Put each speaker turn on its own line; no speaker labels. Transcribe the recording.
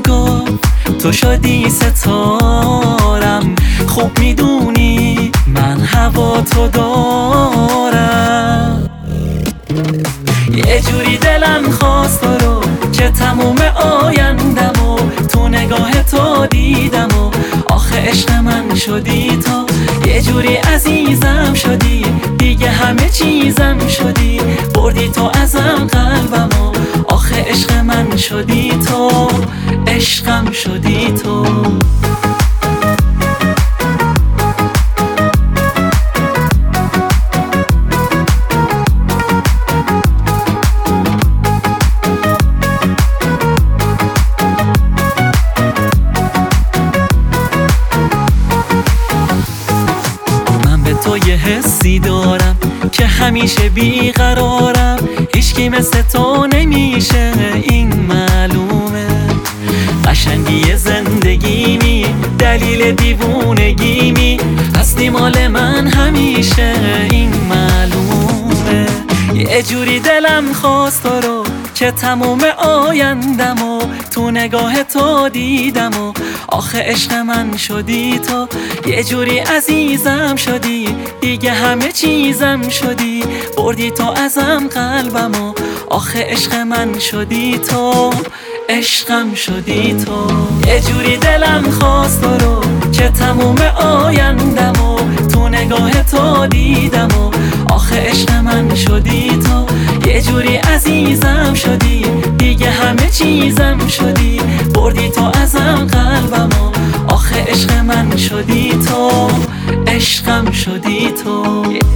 گفت تو شدی ستارم، خوب میدونی من هوا تو دارم. یه جوری دلم خواست تو رو که تموم آیندمو تو نگاه تو دیدم و آخه عشق من شدی تو. یه جوری عزیزم شدی، دیگه همه چیزم شدی، بردی تو ازم قلبمو آخه عشق من شدی تو، عشقم شدی تو. تو یه حسی دارم که همیشه بیقرارم، هیچکی مثل تو نمیشه این معلومه. قشنگی زندگیمی، دلیل دیوونگیمی، هستی مال من همیشه این معلومه. یه جوری دلم خواست تو رو که تموم آیندمو تو نگاه تو دیدم و آخه عشق من شدی تو. یه جوری عزیزم شدی، دیگه همه چیزم شدی، بردی تو ازم قلبمو آخه عشق من شدی تو، عشقم شدی تو. یه جوری دلم خواست تو رو که تموم آیندمو تو نگاه تو دیدم و آخه عشق من شدی تو. یه جوری عزیزم شدی، دیگه همه چیزم شدی، بردی تو ازم قلبمو آخه عشق من شدی تو، عشقم شدی تو.